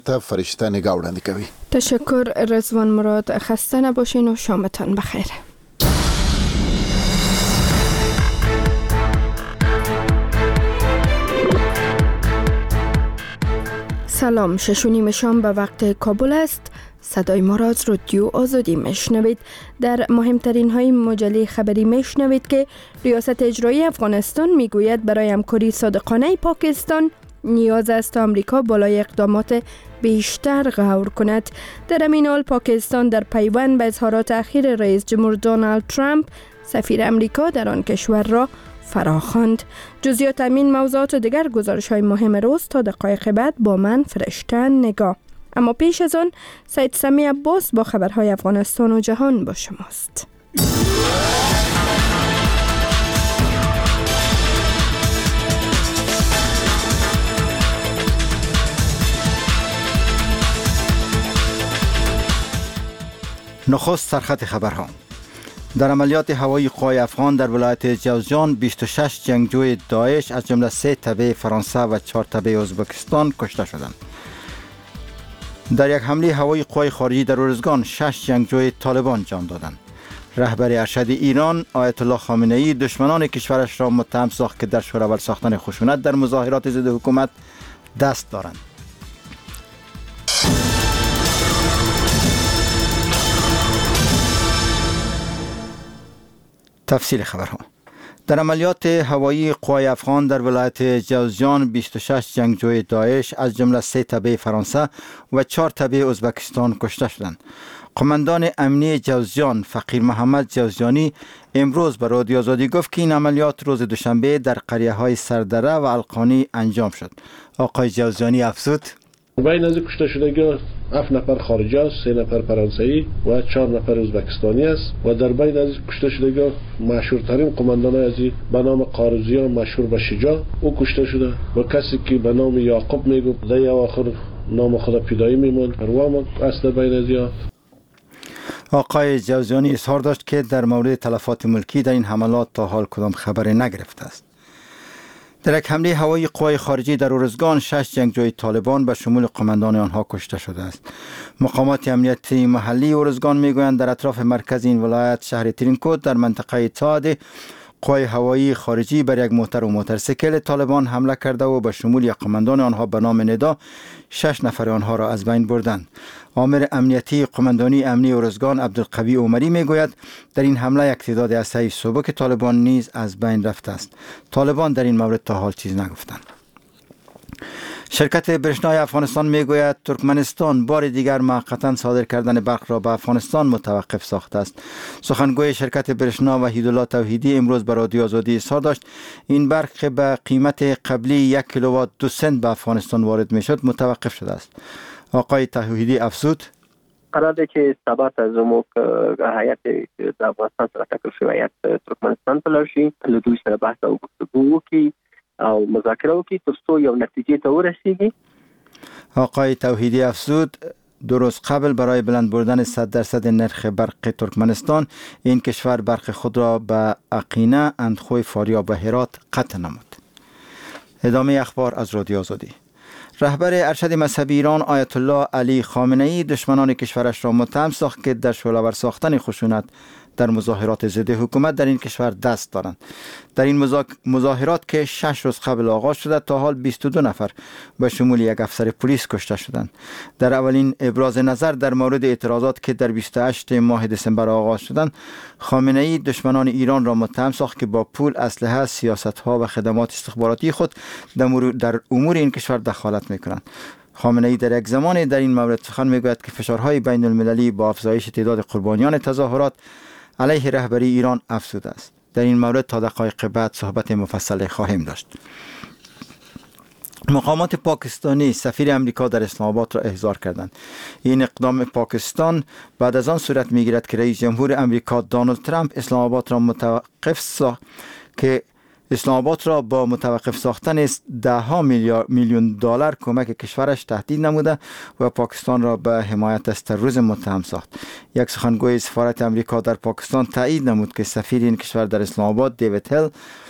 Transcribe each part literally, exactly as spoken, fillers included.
تا فرشته نگاه وړاندې کوي. تشکر رضوان مراد. خسته نباشین و شامتان بخیر. سلام، شش و نیم شام به وقت کابل است. صدای ما را از رادیو آزادی میشنوید. در مهمترین های مجله خبری میشنوید که ریاست اجرایی افغانستان میگوید برای همکاری صادقانه پاکستان نیاز است آمریکا بالای اقدامات بیشتر غور کند. در همین حال پاکستان در پیوند به اظهارات اخیر رئیس جمهور دونالد ترامپ سفیر امریکا در آن کشور را فراخواند. جزئیات همین موضوعات و دیگر گزارش های مهم روز تا دقایق بعد با من فرشته نگاه. اما پیش از آن سید سمی عباس با خبرهای افغانستان و جهان با شماست. نخست سرخط خبرها. در عملیات هوایی قوای افغان در ولایت جوزجان بیست و شش جنگجوی داعش از جمله سه تبع فرانسه و چهار تبع ازبکستان کشته شدند. در یک حمله هوایی قوای خارجی در ارزگان شش جنگجوی طالبان جان دادند. رهبر ارشد ایران آیت الله خامنه ای دشمنان کشورش را متهم ساخت که در شورول ساختن خشونت در مظاهرات ضد حکومت دست دارند. تفصیل خبرها. در عملیات هوایی قوای افغان در ولایت جوزجان بیست و شش جنگجوی داعش از جمله سه تبع فرانسه و چهار تبع ازبکستان کشته شدند. قماندان امنی جوزجان فقیر محمد جوزجانی امروز به رادیو آزادی گفت که این عملیات روز دوشنبه در قریه های سردره و القانی انجام شد. آقای جوزجانی افزود: بین از کشته شدگان هفت نفر خارجی است، سه نفر فرانسوی و چهار نفر ازبکستانی است و در بین از کشته شدگان مشهورترین قماندان از به نام قارزیان مشهور به شجاع او کشته شده و کسی که به نام یعقوب میگفت در اواخر نام خود پیدایی میموند پروام است. در بین از آقای جوزجانی اظهار داشت که در مورد تلفات ملکی در این حملات تا حال کدام خبری نگرفته است. در یک حمله هوایی قوای خارجی در ارزگان شش جنگجوی طالبان به شمول قماندان آنها کشته شده است. مقامات امنیتی محلی ارزگان میگویند در اطراف مرکز این ولایت شهر ترینکوت در منطقه تاد قوای هوایی خارجی بر یک موتر و موتورسیکل طالبان حمله کرده و به شمول یک قماندان آنها به نام ندا شش نفر آنها را از بین بردند. آمر امنیتی قماندانی امنی ارزگان عبدالقوی عمری میگوید در این حمله یک تعداد اسلحه سبک طالبان نیز از بین رفته است. طالبان در این مورد تا حال چیز نگفتند. شرکت برشنای افغانستان میگوید ترکمنستان بار دیگر موقتا صادر کردن برق را به افغانستان متوقف ساخته است. سخنگوی شرکت برشنا وحیدالله توحیدی امروز به رادیو آزادی اظهار داشت این برق به قیمت قبلی یک کیلووات دو سنت به افغانستان وارد میشد متوقف شده است. آقای توحیدی افزود: قراره که سبات از زموک هیئت در افغانستان سره تکل شوی هیئت ترکمنستان تلاړ شي له دوی سره بحث او گفتگو وکړي او مذاکره وکړي تر څو یو نتیجه ته ورسیږي. آقای توحیدی افزود دو روز قبل برای بلند بردن صد درصد نرخ برق ترکمنستان این کشور برق خود را به اقینه، اندخوی، فاریاب و هرات قطع نمود. ادامه اخبار از رادیو آزادی. رهبر ارشد مذهبی ایران آیت الله علی خامنه ای دشمنان کشورش را متهم ساخت که در شعله‌ور ساختن خشونت در مظاهرات ضد حکومت در این کشور دست دارند. در این مظاهرات که شش روز قبل آغاز شده تا حال بیست و دو نفر به شمول یک افسر پلیس کشته شدند. در اولین ابراز نظر در مورد اعتراضات که در بیست و هشتم ماه دسامبر آغاز شدند، خامنه ای دشمنان ایران را متهم ساخت که با پول، اسلحه، سیاست‌ها و خدمات استخباراتی خود در امور این کشور دخالت می‌کنند. خامنه ای در یک زمان در این مورد سخن میگوید که فشارهای بین المللی با افزایش تعداد قربانیان تظاهرات علیه رهبری ایران افزوده است. در این مورد تا دقایق بعد صحبت مفصل خواهیم داشت. مقامات پاکستانی سفیر امریکا در اسلام آباد را احضار کردند. این اقدام پاکستان بعد از آن صورت میگیرد که رئیس جمهور امریکا دونالد ترامپ اسلام آباد را متوقف ساخت که اسلام آباد را با متوقف ساختن ده ها میلیون دلار کمک کشورش تهدید نموده و پاکستان را به حمایت از تروریسم متهم ساخت. یک سخنگوی سفارت امریکا در پاکستان تایید نمود که سفیر این کشور در اسلام آباد دیوید هل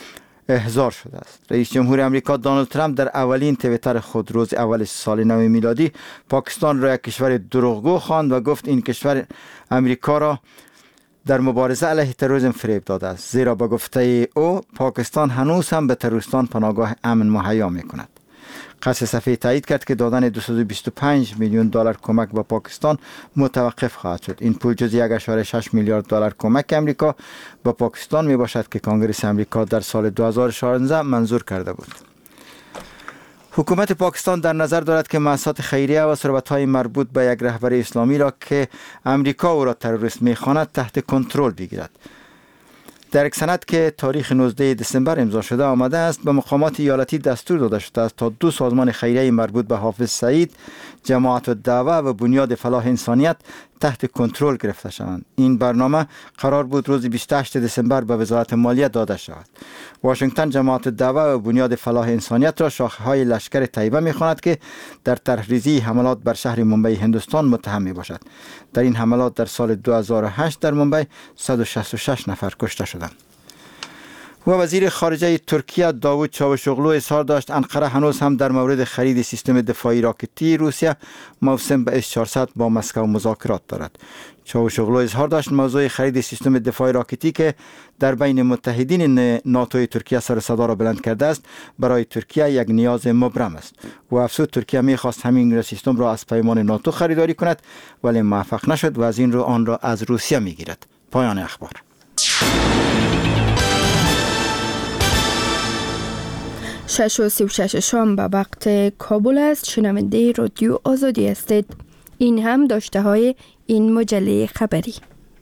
احضار شده است. رئیس جمهور امریکا دونالد ترامپ در اولین توییتر خود روز اول سال نو میلادی پاکستان را یک کشور دروغگو خواند و گفت این کشور امریکا را در مبارزه علیه تروریسم فریب داده است، زیرا با گفته او پاکستان هنوز هم به تروریستان پناهگاه امن مهیا می کند. قصر صفحه تایید کرد که دادن دویست و بیست و پنج میلیون دلار کمک به پاکستان متوقف خواهد شد. این پول جزء یک ممیز شش میلیارد دلار کمک امریکا به پاکستان می باشد که کنگره امریکا در سال دو هزار و شانزده منظور کرده بود. حکومت پاکستان در نظر دارد که مؤسسات خیریه و ثروت‌های مربوط به یک رهبر اسلامی را که امریکا او را تروریست می‌خواند تحت کنترل بگیرد. در یک سند که تاریخ نوزدهم دسامبر امضا شده آمده است، به مقامات ایالتی دستور داده شده است تا دو سازمان خیریه مربوط به حافظ سعید، جماعت الدعوه و بنیاد فلاح انسانیت تحت کنترل گرفته شوند. این برنامه قرار بود روز بیست و هشتم دسامبر به وزارت مالیه داده شود. واشنگتن جماعت الدعوه و بنیاد فلاح انسانیت را شاخه‌های لشکر طیبه می‌خواند که در طرحریزی حملات بر شهر ممبئی هندوستان متهم می‌باشد. در این حملات در سال دو هزار و هشت در ممبئی صد و شصت و شش نفر کشته شدند. و وزیر خارجه ترکیه داوود چاوشوغلو اظهار داشت انقره هنوز هم در مورد خرید سیستم دفاعی راکتی روسیه موسم به اس چهارصد با مسکو مذاکرات دارد. چاوشوغلو اظهار داشت موضوع خرید سیستم دفاعی راکتی که در بین متحدین ناتو ترکیه سر صدا را بلند کرده است برای ترکیه یک نیاز مبرم است. و افزود ترکیه می‌خواست همین سیستم را از پیمان ناتو خریداری کند ولی موفق نشد و از این رو آن را از روسیه می‌گیرد. پایان اخبار. شش و سی و شش شام به وقت کابل است. شنونده رادیو آزادی هستید. این هم داشته های این مجله خبری.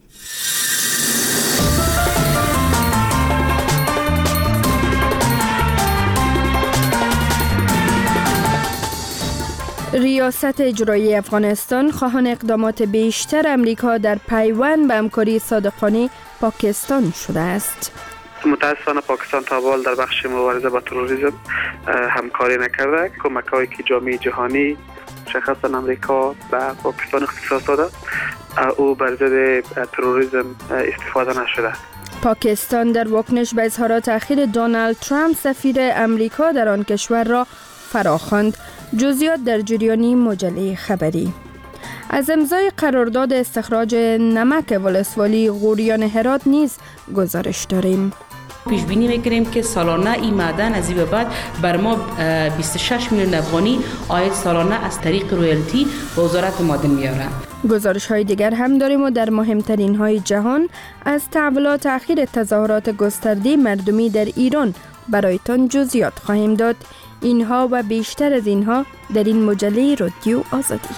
ریاست اجرایی افغانستان خواهان اقدامات بیشتر امریکا در پیوند به همکاری صادقانه پاکستان شده است. متاسفانه پاکستان تا حال در بخش مبارزه با تروریسم همکاری نکرده. کمک‌هایی که جامعه جهانی شخصا امریکا به پاکستان اختصاص داده او بر ضد تروریسم استفاده نشده. پاکستان در واکنش به اظهارات اخیر دونالد ترامپ سفیر امریکا در آن کشور را فراخواند. جزئیات در جریان مجله خبری. از امضای قرارداد استخراج نمک ولسوالی غوریان هرات نیز گزارش داریم. پیش بینی میکنیم که سالانه این معدن از این به بعد بر ما بیست و شش میلیون افغانی عاید سالانه از طریق رویالتی به وزارت معدن میارند. گزارش های دیگر هم داریم و در مهمترین های جهان از تحولات اخیر تظاهرات گسترده مردمی در ایران برایتان جزئیات خواهیم داد. اینها و بیشتر از اینها در این مجله رادیو آزادی.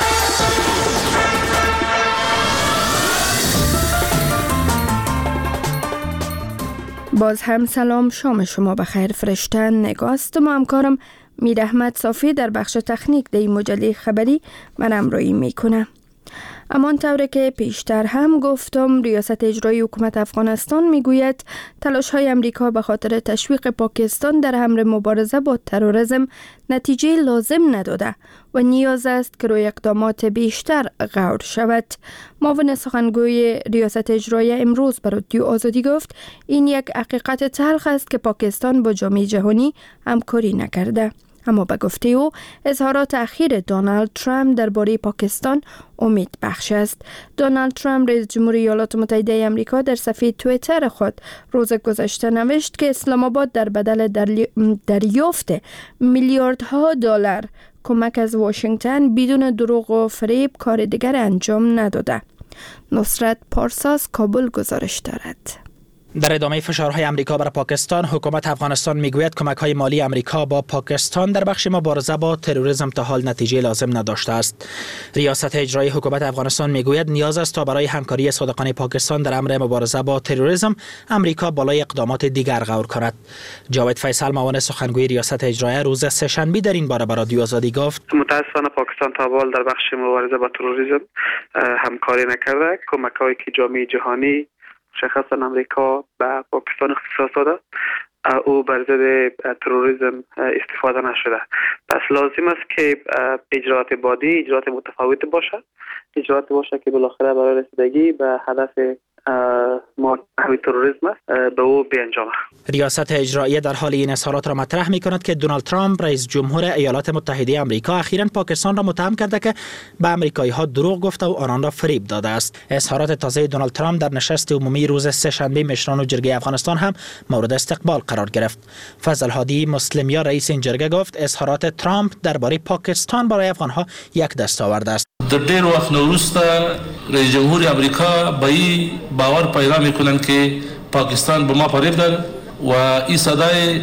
باز هم سلام، شام شما بخیر. فرشته نگاست ما همکارم میر احمد صافی در بخش تکنیک در این مجله خبری من همراهی میکنه. امان طوره که پیشتر هم گفتم ریاست اجرایی حکومت افغانستان میگوید تلاش های امریکا به خاطر تشویق پاکستان در امر مبارزه با تروریسم نتیجه لازم نداده و نیاز است که روی اقدامات بیشتر غور شود. معاون سخنگوی ریاست اجرایی امروز به رادیو آزادی گفت این یک حقیقت تلخ است که پاکستان با جامعه جهانی همکاری نکرده. اما به گفته او اظهارات اخیر دونالد ترامپ درباره پاکستان امید بخش است. دونالد ترامپ رئیس جمهور ایالات متحده آمریکا در صفحه توییتر خود روز گذشته نوشت که اسلام آباد در بدل دریافت میلیاردها دلار کمک از واشنگتن بدون دروغ و فریب کار دیگر انجام نداده. نصرت پارساز کابل گزارش دارد. در ادامه فشارهای امریکا بر پاکستان، حکومت افغانستان میگوید کمک‌های مالی امریکا با پاکستان در بخش مبارزه با تروریسم تا حال نتیجه لازم نداشته است. ریاست اجرایی حکومت افغانستان میگوید نیاز است تا برای همکاری صادقانه پاکستان در امر مبارزه با تروریسم امریکا بالای اقدامات دیگر غور کند. جاوید فیصل معاون سخنگوی ریاست اجرایی روز سه‌شنبه در این باره به رادیو آزادی گفت متاسفانه پاکستان تا حال در بخش مبارزه با تروریسم همکاری نکرده. کمک‌هایی که جامعه جهانی شخصا امریکا به پاکستان اختصاص داده او بر ضد تروریسم استفاده نشده. پس لازم است که اجرات بعدی اجرات متفاوت باشه، اجرات باشه که بالاخره برای رسیدگی به هدف محتوی تروریسم است به او بیانجامه. ریاست اجرایی در حال این اظهارات را مطرح می کند که دونالد ترامپ رئیس جمهور ایالات متحده آمریکا اخیراً پاکستان را متهم کرده که به آمریکایی ها دروغ گفته و آنان را فریب داده است. اظهارات تازه دونالد ترامپ در نشست عمومی روز سه‌شنبه مشران و جرگه افغانستان هم مورد استقبال قرار گرفت. فضل هادی مسلمیا رئیس این جرگه گفت اظهارات ترامپ درباره پاکستان برای افغانها یک دستاورد است. در دیر وقت نوروستا رئیس جمهور آمریکا به این باور پیدا میکنند که پاکستان به ما فریب داد و این صدای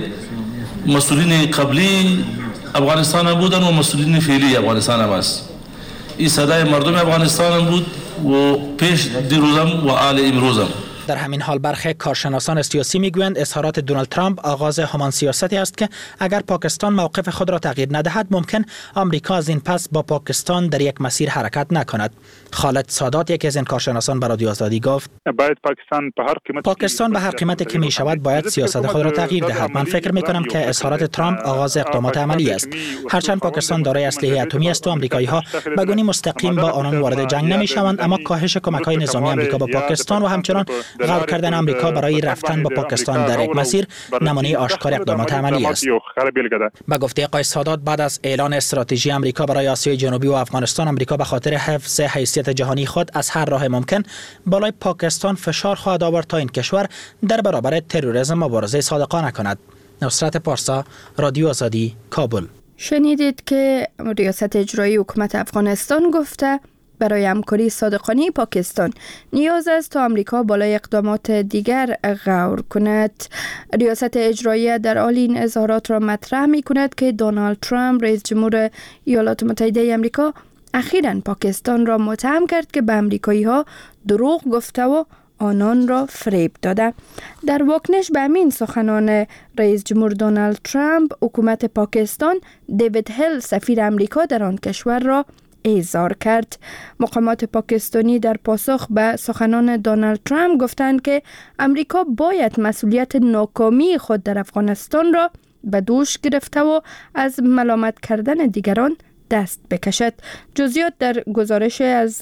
مسئولین قبلی افغانستان بودن و مسئولین فعلی افغانستان هم است. این صدای مردم افغانستان بود و پیش دیروزم و آل امروزم. در همین حال برخی کارشناسان سیاسی میگویند اظهارات دونالد ترامپ آغاز همان سیاستی است که اگر پاکستان موقف خود را تغییر ندهد ممکن آمریکا از این پس با پاکستان در یک مسیر حرکت نکند. خالد سادات یکی از این کارشناسان به رادیو آزادی گفت باید پاکستان به هر قیمت پاکستان به هر قیمتی که می شود باید سیاست خود را تغییر دهد. من فکر می کنم که اظهارات ترامپ آغاز اقدامات عملی است. هرچند پاکستان دارای اسلحه اتمی است و آمریکایی ها به گونی مستقیم با آنان وارد جنگ نمی شوند، اما کاهش کمک‌های نظامی آمریکا به پاکستان و همچنان قرار کردن آمریکا برای رفتن با پاکستان در یک مسیر نمونه آشکار اقدامات عملی است. با گفته آقای سادات بعد از اعلان استراتژی آمریکا برای آسیای جنوبی و افغانستان، آمریکا به خاطر حفظ حیثیت جهانی خود از هر راه ممکن بالای پاکستان فشار خواهد آورد تا این کشور در برابر تروریسم مبارزه صادقانه کند. نصرت پارسا، رادیو آزادی، کابل. شنیدید که ریاست اجرایی حکومت افغانستان گفته برای همکاری صادقانه پاکستان نیاز است تا آمریکا بالای اقدامات دیگر غور کند. ریاست اجرایی در حال این اظهارات را مطرح می کند که دونالد ترامپ رئیس جمهور ایالات متحده آمریکا اخیراً پاکستان را متهم کرد که به آمریکایی ها دروغ گفته و آنان را فریب داده. در واکنش به همین سخنان رئیس جمهور دونالد ترامپ، حکومت پاکستان دیوید هیل سفیر آمریکا در آن کشور را اعزار کرد. مقامات پاکستانی در پاسخ به سخنان دونالد ترامپ گفتند که آمریکا باید مسئولیت ناکامی خود در افغانستان را به دوش گرفته و از ملامت کردن دیگران دست بکشد. جزئیات در گزارش از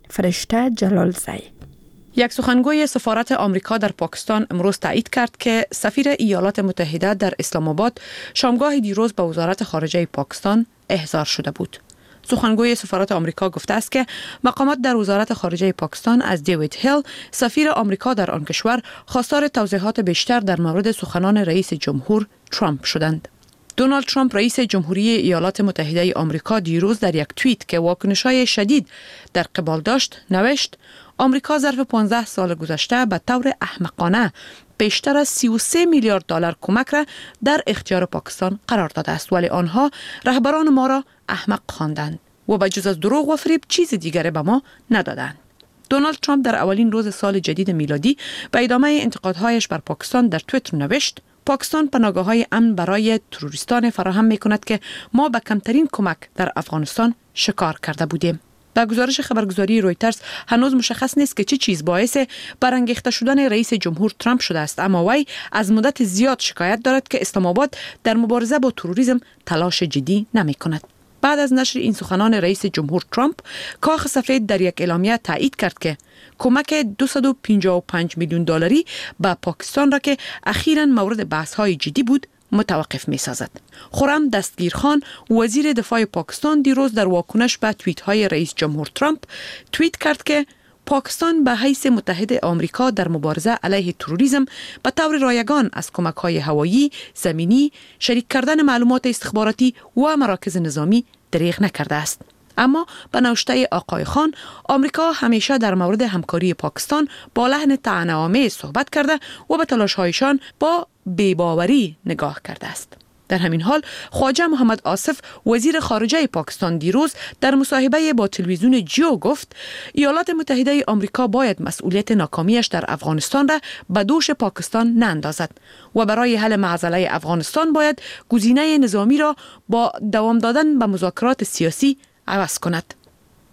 فرشته جلالزی. یک سخنگوی سفارت آمریکا در پاکستان امروز تایید کرد که سفیر ایالات متحده در اسلام آباد شامگاه دیروز به وزارت خارجه پاکستان احضار شده بود. سخنگوی سفارت آمریکا گفته است که مقامات در وزارت خارجه پاکستان از دیوید هیل سفیر آمریکا در آن کشور خواستار توضیحات بیشتر در مورد سخنان رئیس جمهور ترامپ شدند. دونالد ترامپ رئیس جمهوری ایالات متحده آمریکا دیروز در یک توییت که واکنش‌های شدید در قبال داشت نوشت: آمریکا ظرف پانزده سال گذشته به طور احمقانه بیشتر از سی و سه میلیارد دلار کمک را در اختیار پاکستان قرار داده است، ولی آنها رهبران ما را احمق خواندند و به جز از دروغ و فریب چیز دیگری به ما ندادند. دونالد ترامپ در اولین روز سال جدید میلادی به ادامه انتقادهایش بر پاکستان در توییتر نوشت: پاکستان پناهگاه‌های امن برای تروریستان فراهم می‌کند که ما به کمترین کمک در افغانستان شکار کرده بودیم. در گزارش خبرگزاری رویترز هنوز مشخص نیست که چه چیز باعث برانگیخته شدن رئیس جمهور ترامپ شده است، اما وی از مدت زیاد شکایت دارد که اسلام آباد در مبارزه با تروریسم تلاش جدی نمی‌کند. بعد از نشر این سخنان رئیس جمهور ترامپ، کاخ سفید در یک اعلامیه تایید کرد که کمک دویست و پنجاه و پنج میلیون دلاری به پاکستان را که اخیراً مورد بحث‌های جدی بود متوقف می‌سازد. خرم دستگیرخان وزیر دفاع پاکستان دیروز در واکنش به توییت‌های رئیس جمهور ترامپ توییت کرد که پاکستان به حیث متحد آمریکا در مبارزه علیه تروریسم به طور رایگان از کمک‌های هوایی، زمینی، شریک کردن معلومات استخباراتی و مراکز نظامی دریغ نکرده است. اما به نوشته آقای خان، آمریکا همیشه در مورد همکاری پاکستان با لحن طعنه‌آمیز صحبت کرده و به تلاش‌هایشان با بی‌باوری نگاه کرده است. در همین حال خواجه محمد آصف وزیر خارجه پاکستان دیروز در مصاحبه با تلویزیون جیو گفت ایالات متحده آمریکا باید مسئولیت ناکامیش در افغانستان را به دوش پاکستان ناندازد و برای حل معضله افغانستان باید گزینه نظامی را با دوام دادن به مذاکرات سیاسی عوض کند.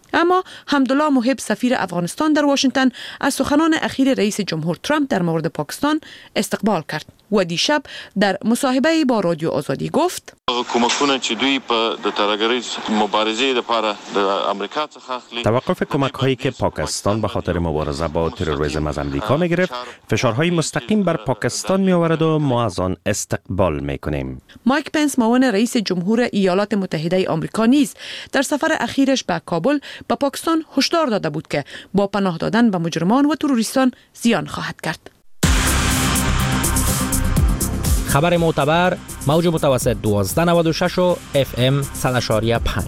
اما حمدالله محب سفیر افغانستان در واشنگتن از سخنان اخیر رئیس جمهور ترامپ در مورد پاکستان استقبال کرد و دیشب در مصاحبه با رادیو آزادی گفت کمکونه چې دوی په د ترهګرۍ مبارزې لپاره د امریکا څخه اخلي. توقف کمک هایی که پاکستان به خاطر مبارزه با تروریسم از امریکا می گرفت فشارهای مستقیم بر پاکستان می آورد و ما از آن استقبال می کنیم. مایک پنس معاون رئیس جمهور ایالات متحده آمریکا نیز در سفر اخیرش به کابل به پاکستان هشدار داده بود که با پناه دادن به مجرمان و تروریستان زیان خواهد کرد. خبر معتبر موج متوسط دوازده نود و شش و اف ام صد و پنج.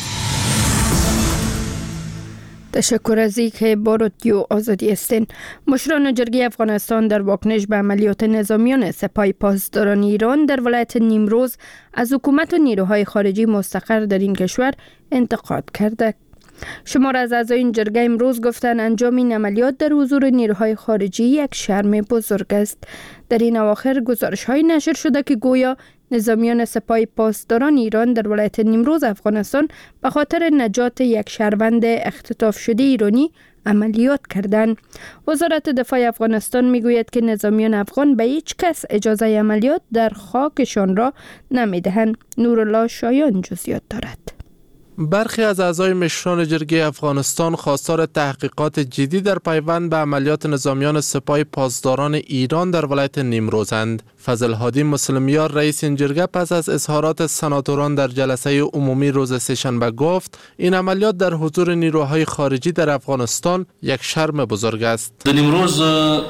تشکر از اینکه با رادیو آزادی هستین. مشران جرگه افغانستان در واکنش به عملیات نظامیان سپاه پاسداران ایران در ولایت نیمروز از حکومت و نیروهای خارجی مستقر در این کشور انتقاد کرده. شمار از اعضای این جرگه امروز گفتند انجام این عملیات در حضور نیروهای خارجی یک شرم بزرگ است. در این اواخر گزارش‌های نشر شده که گویا نظامیان سپاه پاسداران ایران در ولایت نیمروز افغانستان به خاطر نجات یک شهروند اختطاف شده ایرانی عملیات کردند. وزارت دفاع افغانستان میگوید که نظامیان افغان به هیچ کس اجازه عملیات در خاکشان را نمیدهند. نورالله شایان جزئیات دارد. برخی از اعضای مشران جرگه افغانستان خواستار تحقیقات جدی در پیوند به عملیات نظامیان سپاه پاسداران ایران در ولایت نیمروزند. فضل هادی مسلمیار رئیس این جرگه پس از اظهارات سناتوران در جلسه عمومی روز سه‌شنبه گفت این عملیات در حضور نیروهای خارجی در افغانستان یک شرم بزرگ است. در نیمروز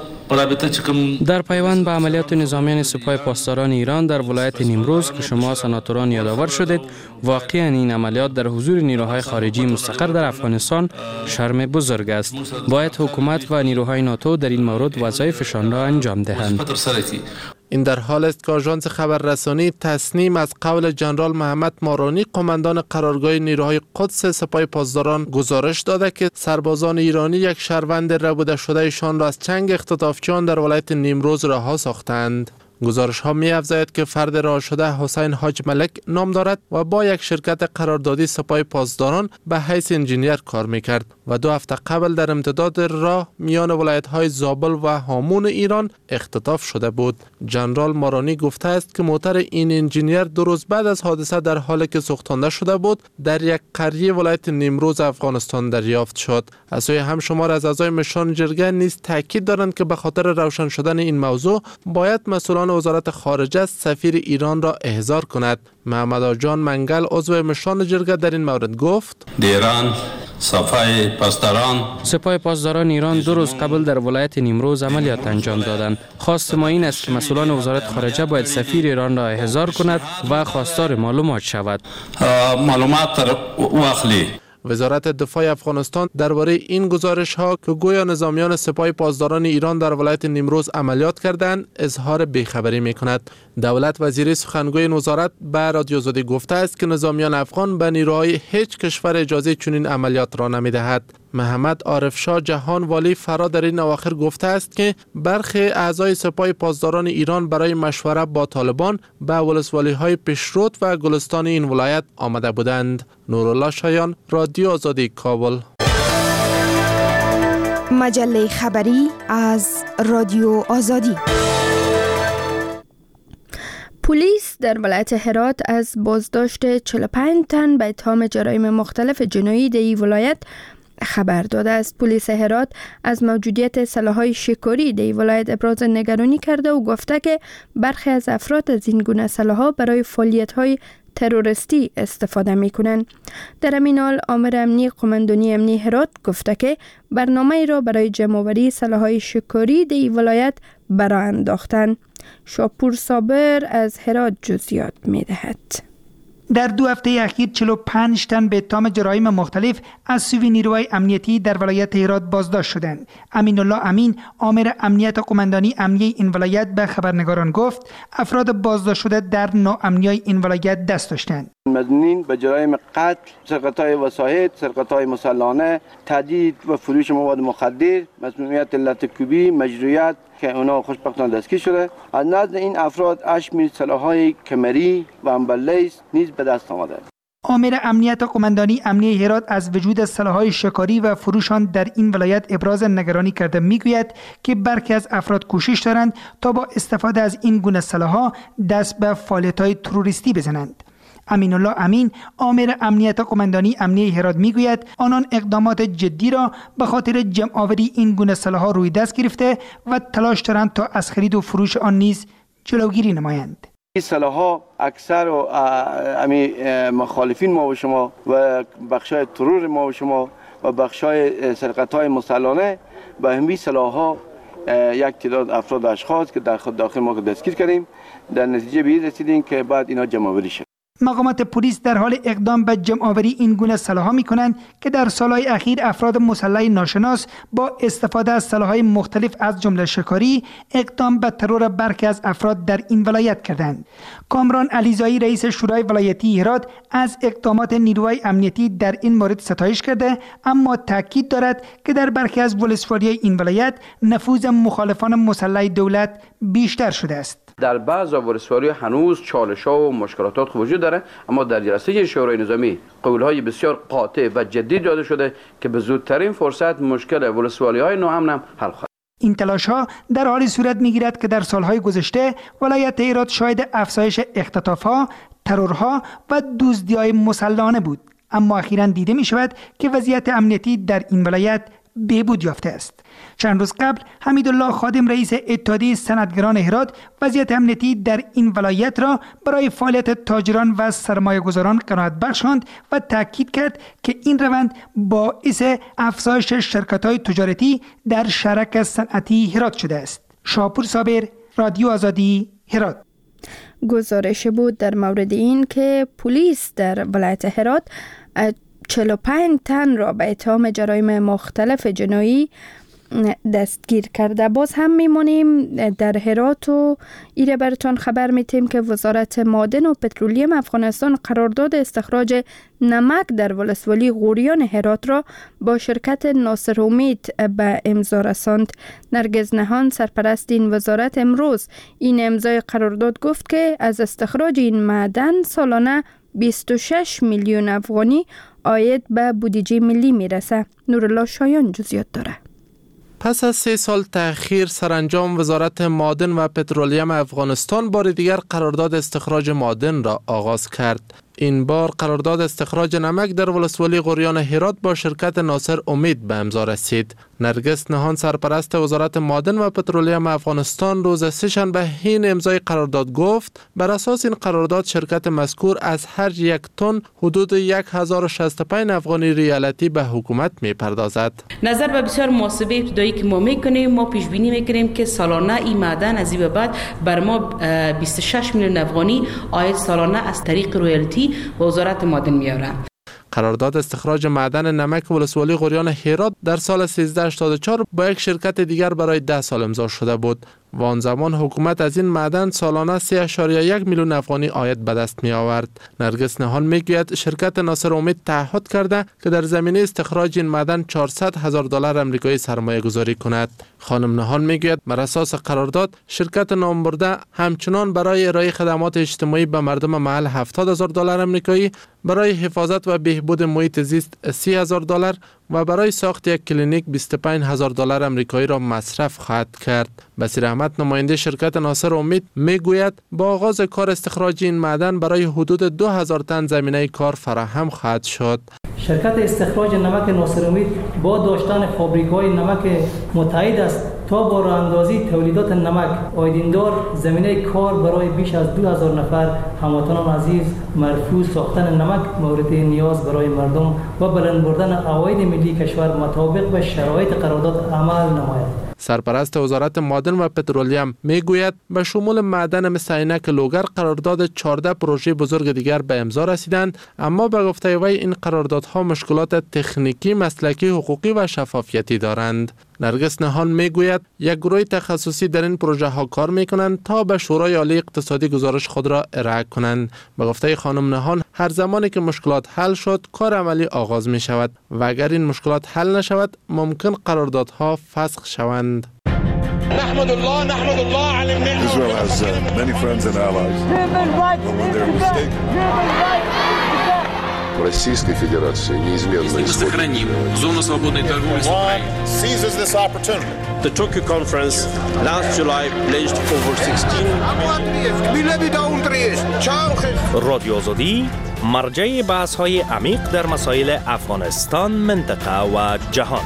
در پیوند به عملیات نظامیان سپاه پاسداران ایران در ولایت نیمروز که شما سناتوران یادآور شدید، واقعا این عملیات در حضور نیروهای خارجی مستقر در افغانستان شرم بزرگ است. باید حکومت و نیروهای ناتو در این مورد وظایفشان را انجام دهند. این در حال است که آژانس خبررسانی تصنیم از قول جنرال محمد مارانی قماندان قرارگاه نیروهای قدس سپاه پاسداران گزارش داده که سربازان ایرانی یک شهروند ربوده شده شان را از چنگ اختطافچیان در ولایت نیمروز رها ساختند. گزارش ها می افزاید که فرد رها شده حسین حاج ملک نام دارد و با یک شرکت قراردادی سپاه پاسداران به حیث انجینیر کار می کرد و دو هفته قبل در امتداد راه میان ولایت های زابل و هامون ایران اختطاف شده بود. جنرال مارانی گفته است که موتر این انجینیر دو روز بعد از حادثه در حالی که سوختانده شده بود در یک قریه ولایت نیمروز افغانستان دریافت شد. از سوی هم شمار از اعضای مشران جرگه نیز تاکید دارند که به خاطر روشن شدن این موضوع باید مسئولان وزارت خارجه سفیر ایران را احضار کند. محمد آجان منگل عضو مشران جرگه در این مورد گفت ایران سپاه پاسداران سپاه پاسداران ایران دو روز قبل در ولایت نیمروز عملیات انجام دادند. خواست ما این است که مسئولان وزارت خارجه باید سفیر ایران را احضار کند و خواستار معلومات شود. معلومات واخلی. وزارت دفاع افغانستان درباره این گزارش ها که گویا نظامیان سپاه پاسداران ایران در ولایت نیمروز عملیات کردند اظهار بیخبری می کند. دولت وزیر سخنگوی این وزارت به رادیو آزادی گفته است که نظامیان افغان به نیروهای هیچ کشور اجازه چنین عملیات را نمی دهد. محمد عارف شاه جهان والی فرا در این اواخر گفته است که برخی اعضای سپاه پاسداران ایران برای مشوره با طالبان به ولسوالی های پیشروت و گلستان این ولایت آمده بودند. نورالله شایان، رادیو آزادی، کابل. مجله خبری از رادیو آزادی. پلیس در ولایت هرات از بازداشت چهل و پنج تن به اتهام جرایم مختلف جنایی در این ولایت خبر داده است. پلیس هرات از موجودیت سلاح‌های شکاری در ولایت ابراز نگرانی کرده و گفته که برخی از افراد از این گونه سلاح‌ها برای فعالیت‌های تروریستی استفاده می‌کنند. در همین حال آمر امنی قماندانی امنی هرات گفته که برنامه را برای جمع‌آوری سلاح‌های شکاری در این ولایت برآ انداختند. شاپور صابر از هرات جزئیات می‌دهد. در دو هفته اخیر چهل و پنج تن به اتهام جرایم مختلف از سوی نیروهای امنیتی در ولایت هرات بازداشت شدند. امین الله امین، آمر امنیت قماندانی امنی این ولایت به خبرنگاران گفت افراد بازداشت شده در ناامنی‌های این ولایت دست داشتند. مدنیین به جرایم قتل، سرقت‌های وسایط، سرقت‌های مسلحانه، تهدید و فروش مواد مخدر، مسمومیت علت کوبی، مجروحیت که اونا خوشبختانه دستگیر شده. از نزد این افراد اشمیر سلاح‌های کمری و امبرلیس نیز به دست آمده. آمر امنیت قماندانی امنیه هرات از وجود سلاح‌های شکاری و فروشان در این ولایت ابراز نگرانی کرده میگوید که برخی از افراد کوشش دارند تا با استفاده از این گونه سلاح‌ها دست به فعالیت‌های تروریستی بزنند. امین الله امین آمر امنیت قماندانی امنیه هرات میگوید آنان اقدامات جدی را به خاطر جمع آوری این گونه سلاح‌ها روی دست گرفته و تلاش دارند تا از خرید و فروش آن نیز جلوگیری نمایند. این سلاح‌ها اکثر و امی مخالفین ما و شما و بخشای ترور ما و شما و بخشای سرقت‌های مسلحانه به همین سلاح‌ها یک تعداد افراد اشخاص که در خود داخل ما دستگیر کردیم، در نتیجه به این رسیدیم که بعد اینا جمع آوری شد. مقامات پلیس در حال اقدام به جمع آوری این گونه سلاح‌ها می‌کنند که در سالهای اخیر افراد مسلح ناشناس با استفاده از سلاح‌های مختلف از جمله شکاری اقدام به ترور برخی از افراد در این ولایت کردند. کامران علیزایی رئیس شورای ولایتی هرات از اقدامات نیروهای امنیتی در این مورد ستایش کرده، اما تاکید دارد که در برخی از ولسوالی‌های این ولایت نفوذ مخالفان مسلح دولت بیشتر شده است. در بعض ولسوالی هنوز چالش‌ها و مشکلات وجود داره، اما در جلسه شورای نظامی قول‌های بسیار قاطع و جدی داده شده که به زودترین فرصت مشکل ولسوالی‌های ناامن هم حل خواهد. این تلاش‌ها در حالی صورت می‌گیرد که در سال‌های گذشته ولایت هرات شاهد افزایش اختطاف‌ها، ترورها و دزدی‌های مسلحانه بود، اما اخیراً دیده می‌شود که وضعیت امنیتی در این ولایت بهبود یافته است. چند روز قبل حمیدالله خادم رئیس اتحادیه صنعتگران هرات وضعیت امنیتی در این ولایت را برای فعالیت تاجران و سرمایه‌گذاران قناعت بخشاند و تاکید کرد که این روند باعث افزایش شرکت‌های تجارتی در شرک صنعتی هرات شده است. شاپور صابر، رادیو آزادی، هرات. گزارش بود در مورد این که پلیس در ولایت هرات چهل و پنج تن را به اتهام جرایم مختلف جنایی دستگیر کرده. باز هم میمونیم در هرات و ایره براتون خبر میتیم که وزارت معدن و پترولیم افغانستان قرارداد استخراج نمک در ولسوالی غوریان هرات را با شرکت ناصر امید به امضا رساند. نرگس نهان سرپرست این وزارت امروز این امضای قرارداد گفت که از استخراج این معدن سالانه بیست و شش میلیون افغانی عاید به بودجه ملی میرسه. نورالله شایان جزئیات داره. پس از سه سال تأخیر سرانجام وزارت معدن و پترولیم افغانستان بار دیگر قرارداد استخراج معدن را آغاز کرد. این بار قرارداد استخراج نمک در ولسوالی غوریان هرات با شرکت ناصر امید به امضا رسید. نرگس نهان سرپرست وزارت معدن و پترولیم افغانستان روز سه‌شنبه این امضای قرارداد گفت بر اساس این قرارداد شرکت مذکور از هر یک تن حدود هزار و شصت و پنج افغانی ریالتی به حکومت میپردازد. نظر به بسیار محاسبه ابتدایی که ما میکنیم، ما پیش بینی میکنیم که سالانه این معدن از این به بعد بر ما بیست و شش میلیون افغانی عاید سالانه از طریق رویالتی به وزارت معدن میاره. قرارداد استخراج معدن نمک ولسوالی غوریان هرات در سال سیزده هشتاد و چهار با یک شرکت دیگر برای ده سال امضا شده بود و آن زمان حکومت از این معدن سالانه سه ممیز یک میلیون افغانی عاید به دست می آورد. نرگس نهان میگوید شرکت ناصر امید تعهد کرده که در زمینه استخراج این معدن چهارصد هزار دلار آمریکایی سرمایه گذاری کند. خانم نهان میگوید بر اساس قرارداد شرکت نامبرده همچنان برای ارائه خدمات اجتماعی به مردم محل هفتاد هزار دلار آمریکایی، برای حفاظت و بهبود محیط زیست سی هزار دلار و برای ساخت یک کلینیک بیست و پنج هزار دلار آمریکایی را مصرف خواهد کرد. بصیر احمد نماینده شرکت ناصر امید میگوید با آغاز کار استخراج این معدن برای حدود دو هزار تن زمینه کار فراهم خواهد شد. شرکت استخراج نمک ناصر امید با داشتن فابریک‌های نمک متعهد است تا با راه‌اندازی تولیدات نمک آیدیندار زمینه کار برای بیش از دو هزار نفر هموطنان عزیز مرفوع ساختن نمک مورد نیاز برای مردم و بلند بردن عواید ملی کشور مطابق به شرایط قرارداد عمل نماید. سرپرست وزارت معدن و پترولیم میگوید به شمول معدن مثل عینک لوگر قرارداد چهارده پروژه بزرگ دیگر به امضا رسیدند، اما به گفته وی این قراردادها مشکلات تکنیکی، مسلکی، حقوقی و شفافیتی دارند. نرگس نهان میگوید یک گروه تخصصی در این پروژه ها کار میکنند تا به شورای عالی اقتصادی گزارش خود را ارائه کنند. به گفته خانم نهان هر زمانی که مشکلات حل شد کار عملی آغاز می شود و اگر این مشکلات حل نشود ممکن قراردادها فسخ شوند. نحمد الله نحمد الله على النعمة. Israel has uh, many friends and allies. But when they're mistaken в Российской Федерации неизменно Если мы сохраним зону свободной торговли с Украиной. Seizes this opportunity. The Tokyo conference last July pledged over sixteen رادیو آزادی مرجع بحث های عمیق در مسائل افغانستان، منطقه و جهان.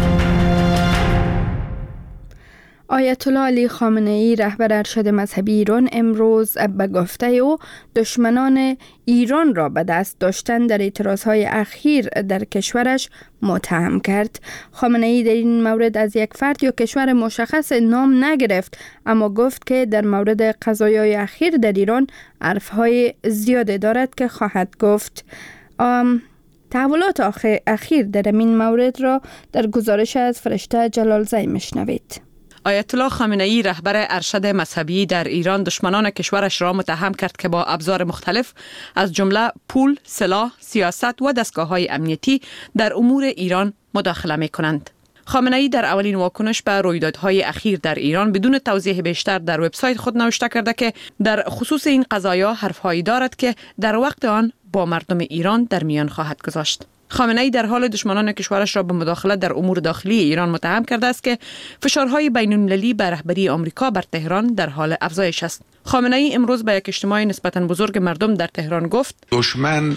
آیت الله علی خامنه ای رهبر ارشد مذهبی ایران امروز به گفته او دشمنان ایران را به دست داشتن در اعتراضهای اخیر در کشورش متهم کرد. خامنه ای در این مورد از یک فرد یا کشور مشخص نام نگرفت، اما گفت که در مورد قضایای اخیر در ایران حرفهای زیاده دارد که خواهد گفت. تحولات اخیر در این مورد را در گزارش از فرشته جلالزی مشنوید. آیت الله خامنه ای رهبر ارشد مذهبی در ایران دشمنان کشورش را متهم کرد که با ابزار مختلف از جمله پول، سلاح، سیاست و دستگاه‌های امنیتی در امور ایران مداخله می‌کنند. خامنه ای در اولین واکنش به رویدادهای اخیر در ایران بدون توضیح بیشتر در وبسایت خود نوشته کرده که در خصوص این قضایا حرفهایی دارد که در وقت آن با مردم ایران در میان خواهد گذاشت. خامنه ای در حال دشمنان کشورش را به مداخلت در امور داخلی ایران متهم کرده است که فشارهای بین‌المللی بر رهبری آمریکا بر تهران در حال افزایش است. خامنه ای امروز به یک اجتماع نسبتاً بزرگ مردم در تهران گفت: دشمن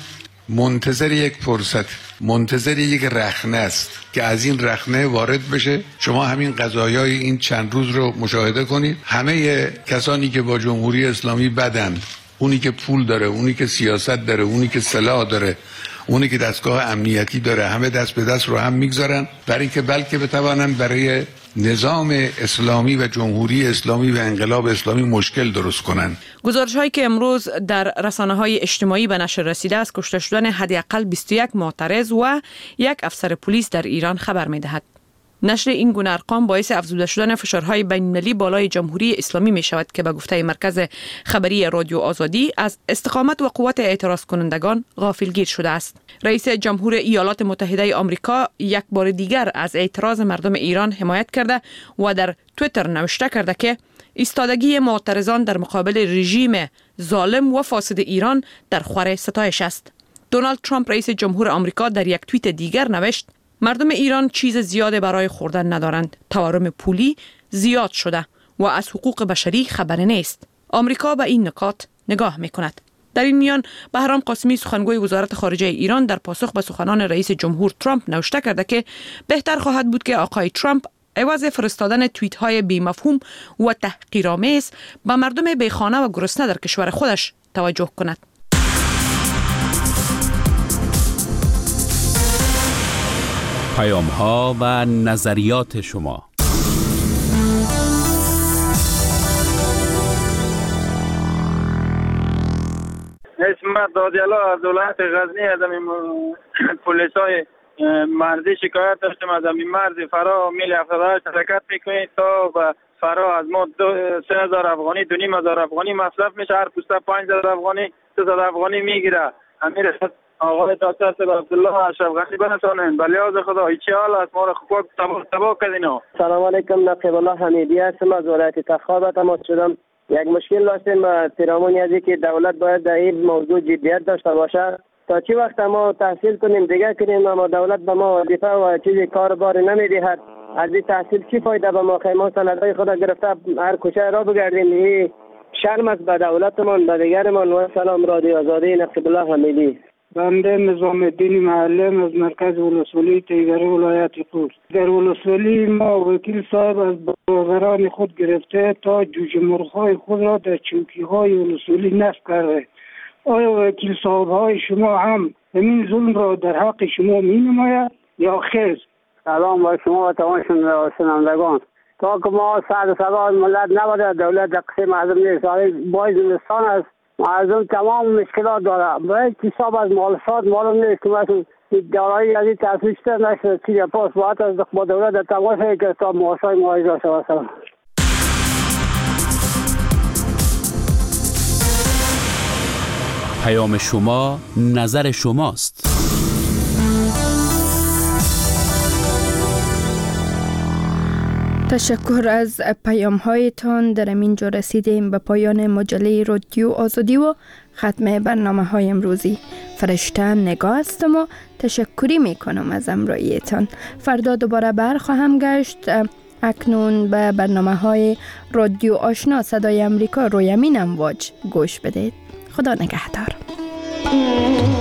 منتظر یک فرصت، منتظر یک رخنه است که از این رخنه وارد بشه. شما همین قضایای این چند روز رو مشاهده کنید. همه کسانی که با جمهوری اسلامی بدن، اونی که پول داره، اونی که سیاست داره، اونی که سلاح داره، اونی که دستگاه امنیتی داره، همه دست به دست رو هم میگذارن برای اینکه بلکه بتوانن برای نظام اسلامی و جمهوری اسلامی و انقلاب اسلامی مشکل درست کنن. گزارش هایی که امروز در رسانه های اجتماعی به نشر رسیده است کشته شدن حداقل بیست و یک معترض و یک افسر پلیس در ایران خبر می دهد. نشر این گونه ارقام باعث افزوده شدن فشارهای بین‌المللی بالای جمهوری اسلامی می شود که به گفته مرکز خبری رادیو آزادی از استقامت و قوت اعتراض کنندگان غافلگیر شده است. رئیس جمهور ایالات متحده آمریکا یک بار دیگر از اعتراض مردم ایران حمایت کرده و در توییتر نوشته کرده که ایستادگی معترضان در مقابل رژیم ظالم و فاسد ایران در خور ستایش است. دونالد ترامپ رئیس جمهور آمریکا در یک توییت دیگر نوشت: مردم ایران چیز زیاده برای خوردن ندارند. تورم پولی زیاد شده و از حقوق بشری خبری نیست. آمریکا به این نکات نگاه میکند. در این میان بهرام قاسمی سخنگوی وزارت خارجه ایران در پاسخ به سخنان رئیس جمهور ترامپ نوشته کرده که بهتر خواهد بود که آقای ترامپ عوض فرستادن توییت های بی مفهوم و تحقیرآمیز به مردم بیخانه و گرسنه در کشور خودش توجه کند. پیام ها و نظریات شما. اسمت دادیالا از دولت غزنی از این پلیس های مرزی شکایت داشتم از این مرز فرا میل هفتاد و هشت حرکت میکنید تا به فرا از ما سه هزار افغانی دو نیم هزار افغانی مصرف میشه. هر پوسته پنج هزار افغانی سه صد افغانی میگیره. امیر آقای دکتر سید عبدالله اشرف غنی بنشانن به لحاظ خدا هیچی حال است ما را خوب تباه تباه کردین. سلام علیکم، نقیب الله حمیدی هستم از ولایت تخار تماس شدم. یک مشکل داشتیم پیرامون از که دولت باید در این موضوع جدیت داشته باشه تا چی وقت ما تحصیل کنیم دیگه کنیم، اما دولت به ما وظیفه و چیزی کار بار نمیدهد. از این تحصیل چی فایده به ما؟ خیلی سندهای خود گرفته هر کوچه را بگردیم. این شرم است به دولتمان به دیگرمان. و سلام رادیو آزادی، نقیب الله حمیدی. بنده نظام الدین معلم از مرکز ولسوالی تیگری ولایت خوست. در ولسوالی ما وکیل صاحب از بازرگانان خود گرفته تا جوجه مرغ‌های خود را در چوکی‌های ولسوالی نصب کرده. آیا وکیل صاحب های شما هم همین ظلم را در حق شما می نماید یا خیر؟ سلام با شما و تمام شنوندگان. تا که ما سعد سبا ملت نباید دولت در قسم معظم نیست. باید زمستان است. معظم تمام مشکلات داره. باید حساب از مالسات معلوم نیست که مثلا دارایی از این تحصیل شده نشده چیز پاس باید از با دولت در تماس که تا محاسای معایز داشته باشم. پیام شما نظر شماست. تشکر از پیام هایتان. در اینجا رسیدیم به پایان مجله رادیو آزادی و ختم برنامه های امروزی. فرشته نگاه هستم و تشکری می کنم از همراهیتان. فردا دوباره بر خواهم گشت. اکنون به برنامه های رادیو آشنا صدای امریکا روی امین امواج گوش بدید. خدا نگهدار.